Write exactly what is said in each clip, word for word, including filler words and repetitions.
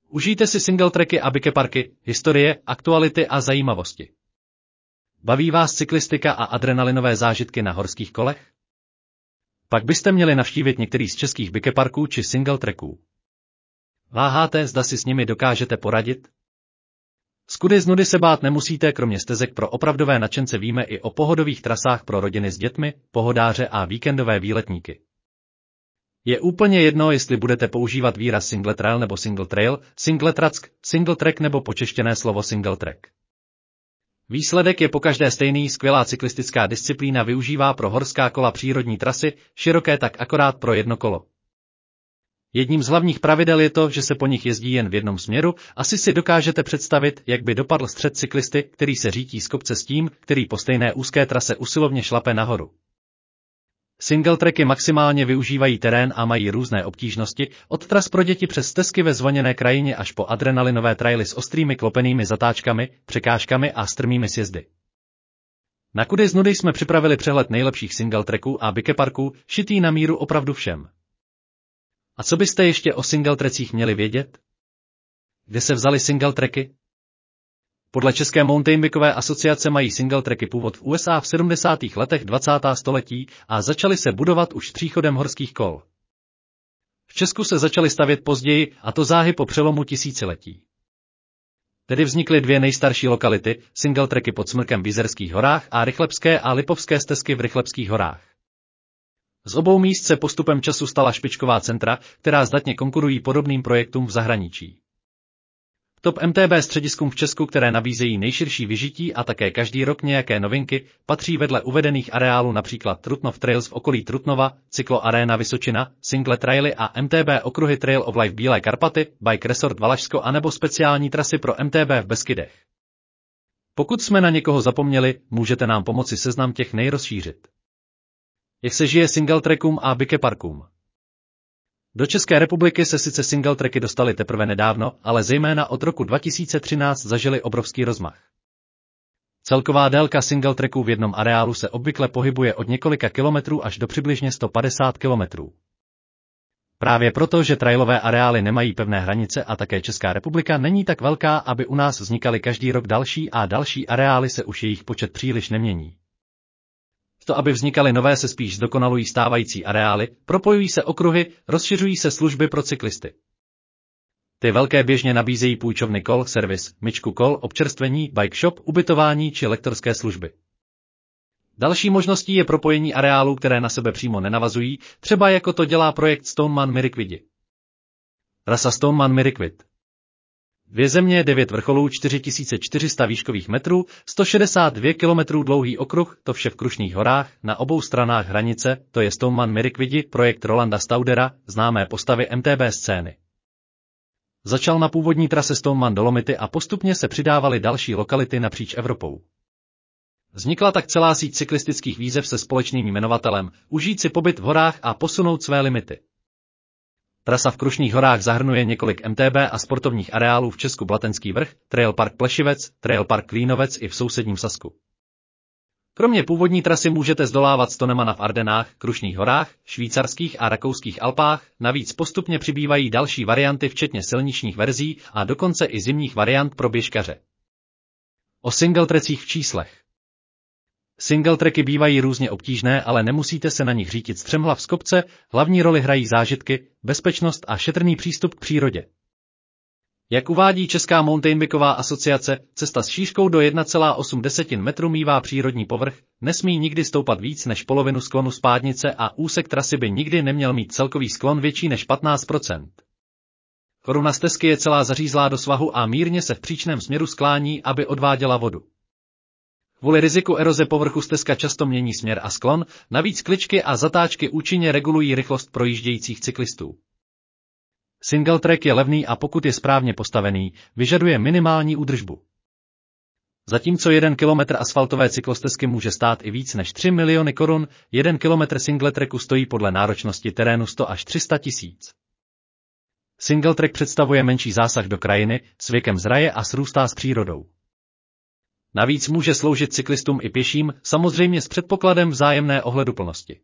Užijte si single tracky a bikeparky, historie, aktuality a zajímavosti. Baví vás cyklistika a adrenalinové zážitky na horských kolech? Pak byste měli navštívit některý z českých bikeparků či single tracků. Váháte, zda si s nimi dokážete poradit? Skudy z nudy se bát nemusíte, kromě stezek pro opravdové nadšence víme i o pohodových trasách pro rodiny s dětmi, pohodáře a víkendové výletníky. Je úplně jedno, jestli budete používat výraz single trail nebo single trail, single track, single track nebo počeštěné slovo single track. Výsledek je pokaždé stejný, skvělá cyklistická disciplína využívá pro horská kola přírodní trasy, široké tak akorát pro jedno kolo. Jedním z hlavních pravidel je to, že se po nich jezdí jen v jednom směru, asi si dokážete představit, jak by dopadl střet cyklisty, který se řítí z kopce s tím, který po stejné úzké trase usilovně šlape nahoru. Single tracky maximálně využívají terén a mají různé obtížnosti, od tras pro děti přes stezky ve zvoněné krajině až po adrenalinové traily s ostrými klopenými zatáčkami, překážkami a strmými sjezdy. Na Kudy z nudy jsme připravili přehled nejlepších single tracků a bikeparků, šitý na míru opravdu všem. A co byste ještě o single trackích měli vědět? Kde se vzaly single tracky? Podle České mountainbikové asociace mají single tracky původ v U S A v sedmdesátých letech dvacátého století a začaly se budovat už s příchodem horských kol. V Česku se začaly stavět později, a to záhy po přelomu tisíciletí. Tedy vznikly dvě nejstarší lokality, single tracky pod Smrkem v Jizerských horách a Rychlebské a Lipovské stezky v Rychlebských horách. Z obou míst se postupem času stala špičková centra, která zdatně konkurují podobným projektům v zahraničí. Top M T B střediskům v Česku, které nabízejí nejširší vyžití a také každý rok nějaké novinky, patří vedle uvedených areálů například Trutnov Trails v okolí Trutnova, Cyklo Arena Vysočina, Single Traily a M T B okruhy Trail of Life Bílé Karpaty, Bike Resort Valašsko anebo speciální trasy pro M T B v Beskydech. Pokud jsme na někoho zapomněli, můžete nám pomoci seznam těch nejrozšířit. Jak se žije single trackům a bikeparkům? Do České republiky se sice single tracky dostaly teprve nedávno, ale zejména od roku dva tisíce třináct zažily obrovský rozmach. Celková délka single tracků v jednom areálu se obvykle pohybuje od několika kilometrů až do přibližně sto padesát kilometrů. Právě proto, že trailové areály nemají pevné hranice a také Česká republika není tak velká, aby u nás vznikaly každý rok další a další areály, se už jejich počet příliš nemění. To, aby vznikaly nové, se spíš zdokonalují stávající areály, propojují se okruhy, rozšiřují se služby pro cyklisty. Ty velké běžně nabízejí půjčovny kol, servis, myčku kol, občerstvení, bike shop, ubytování či lektorské služby. Další možností je propojení areálů, které na sebe přímo nenavazují, třeba jako to dělá projekt Stoneman Miriquidi. Trasa Stoneman Miriquid. Dvě země, devět vrcholů, čtyři tisíce čtyři sta výškových metrů, sto šedesát dva kilometrů dlouhý okruh, to vše v Krušných horách, na obou stranách hranice, to je Stoneman Miriquidi, projekt Rolanda Staudera, známé postavy M T B scény. Začal na původní trase Stoneman Dolomity a postupně se přidávaly další lokality napříč Evropou. Vznikla tak celá síť cyklistických výzev se společným jmenovatelem, užít si pobyt v horách a posunout své limity. Trasa v Krušných horách zahrnuje několik M T B a sportovních areálů v Česku: Blatenský vrch, Trail Park Plešivec, Trail Park Klínovec i v sousedním Sasku. Kromě původní trasy můžete zdolávat Stonemana v Ardenách, Krušných horách, švýcarských a rakouských Alpách, navíc postupně přibývají další varianty včetně silničních verzí a dokonce i zimních variant pro běžkaře. O single trackích v číslech. Single tracky bývají různě obtížné, ale nemusíte se na nich řítit střemhlav z kopce, hlavní roli hrají zážitky, bezpečnost a šetrný přístup k přírodě. Jak uvádí Česká mountainbiková asociace, cesta s šířkou do jedna celá osm metru mívá přírodní povrch, nesmí nikdy stoupat víc než polovinu sklonu spádnice a úsek trasy by nikdy neměl mít celkový sklon větší než patnáct procent. Koruna stezky je celá zařízlá do svahu a mírně se v příčném směru sklání, aby odváděla vodu. Kvůli riziku eroze povrchu stezka často mění směr a sklon, navíc kličky a zatáčky účinně regulují rychlost projíždějících cyklistů. Single track je levný a pokud je správně postavený, vyžaduje minimální údržbu. Zatímco jeden kilometr asfaltové cyklostezky může stát i víc než tři miliony korun, jeden kilometr single tracku stojí podle náročnosti terénu sto až tři sta tisíc. Single track představuje menší zásah do krajiny, s věkem zraje a srůstá s přírodou. Navíc může sloužit cyklistům i pěším, samozřejmě s předpokladem vzájemné ohleduplnosti.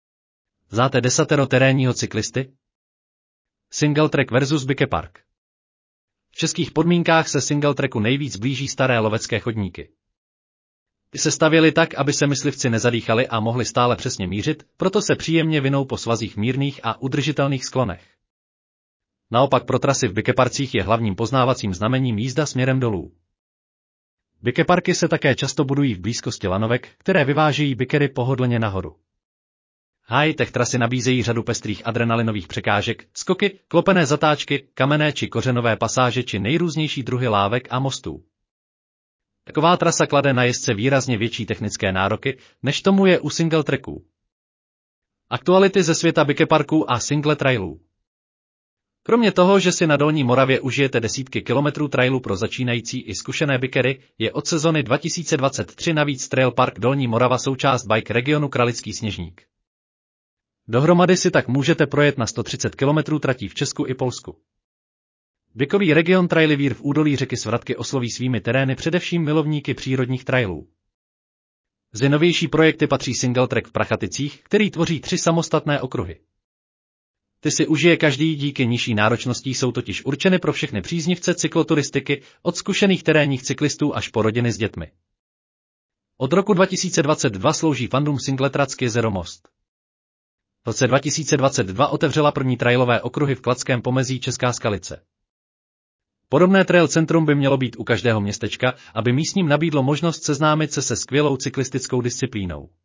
Znáte desatero terénního cyklisty? Single track versus bikepark. českých podmínkách se single tracku nejvíc blíží staré lovecké chodníky. Ty se stavěly tak, aby se myslivci nezadýchali a mohli stále přesně mířit, proto se příjemně vinou po svazích mírných a udržitelných sklonech. Naopak pro trasy v bikeparcích je hlavním poznávacím znamením jízda směrem dolů. Bikeparky se také často budují v blízkosti lanovek, které vyvážejí bikery pohodlně nahoru. High-tech trasy nabízejí řadu pestrých adrenalinových překážek, skoky, klopené zatáčky, kamenné či kořenové pasáže či nejrůznější druhy lávek a mostů. Taková trasa klade na jezdce výrazně větší technické nároky, než tomu je u single tracků. Aktuality ze světa bikeparků a single trailů. Kromě toho, že si na Dolní Moravě užijete desítky kilometrů trailu pro začínající i zkušené bikery, je od sezony dva tisíce dvacet tři navíc Trail Park Dolní Morava součást bike regionu Kralický Sněžník. Dohromady si tak můžete projet na sto třicet kilometrů tratí v Česku i Polsku. Bikový region Trailivír v údolí řeky Svratky osloví svými terény především milovníky přírodních trailů. Z novější projekty patří single track v Prachaticích, který tvoří tři samostatné okruhy. Ty si užije každý, díky nižší náročnosti jsou totiž určeny pro všechny příznivce cykloturistiky, od zkušených terénních cyklistů až po rodiny s dětmi. Od roku dva tisíce dvacet dva slouží fandom Singletrack jezero Most. V roce dva tisíce dvacet dva otevřela první trailové okruhy v Kladském pomezí Česká Skalice. Podobné trail centrum by mělo být u každého městečka, aby místním nabídlo možnost seznámit se se skvělou cyklistickou disciplínou.